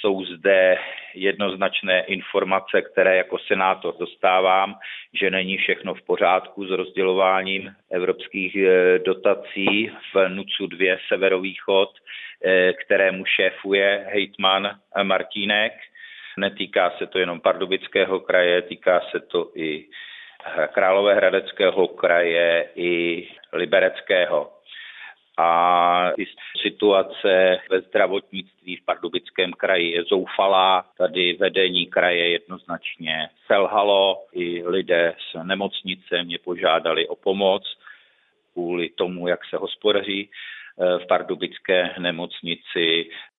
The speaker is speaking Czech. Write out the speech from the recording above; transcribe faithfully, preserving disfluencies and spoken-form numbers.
Jsou zde jednoznačné informace, které jako senátor dostávám, že není všechno v pořádku s rozdělováním evropských dotací v NUTSu dva Severovýchod, kterému šéfuje hejtman Martínek. Netýká se to jenom Pardubického kraje, týká se to i Královéhradeckého kraje, i Libereckého. A situace ve zdravotnictví v Pardubickém kraji je zoufalá. Tady vedení kraje jednoznačně selhalo. I lidé z nemocnice mě požádali o pomoc kvůli tomu, jak se hospodaří v pardubické nemocnici.